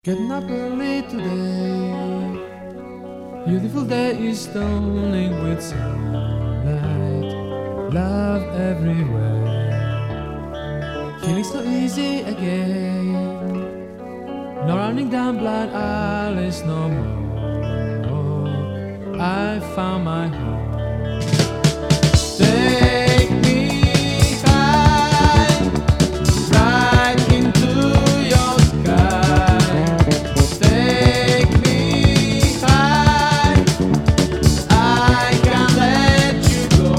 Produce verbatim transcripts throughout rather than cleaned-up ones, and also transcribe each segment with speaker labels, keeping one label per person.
Speaker 1: Getting up early today, beautiful day is dawning with sunlight, love everywhere. Feeling so easy again, no running down blind alleys no more. I found my home. Take me high, right into your sky. Take me high, I can't let you go.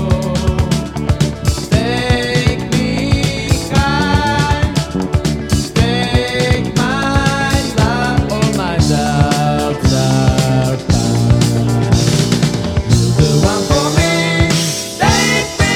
Speaker 1: Take me high, take my love, all my doubts are gone. You're the one for me. Take me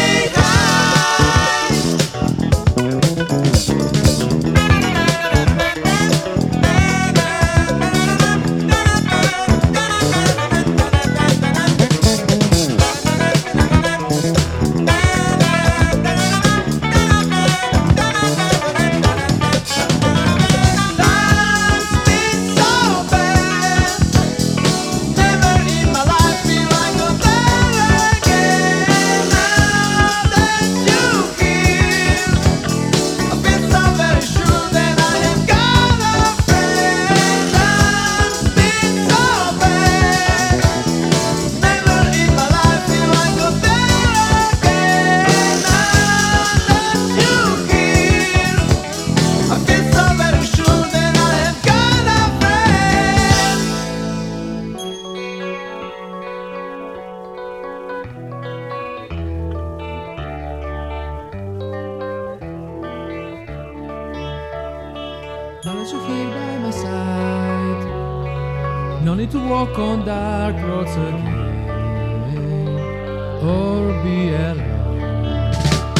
Speaker 1: now that you're here by my side, no need to walk on dark roads again or be alone.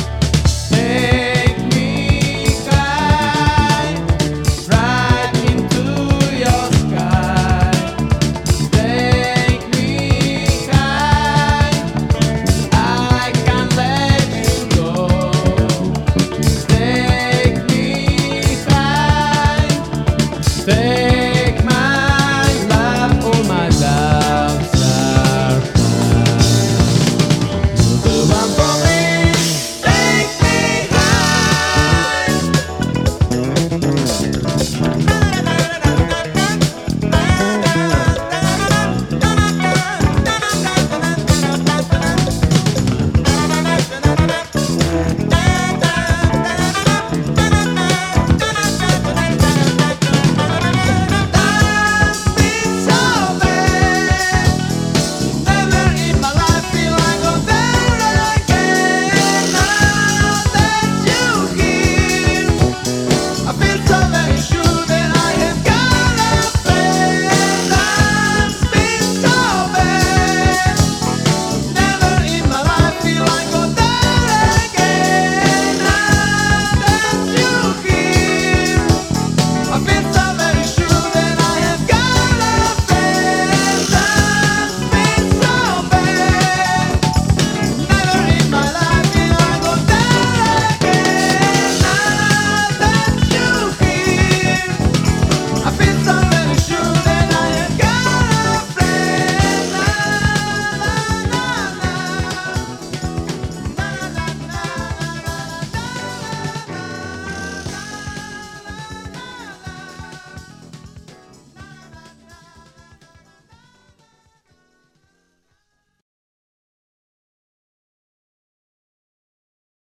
Speaker 1: Take me high, right into your sky. Take me high, I can't let you go. Take me high. Take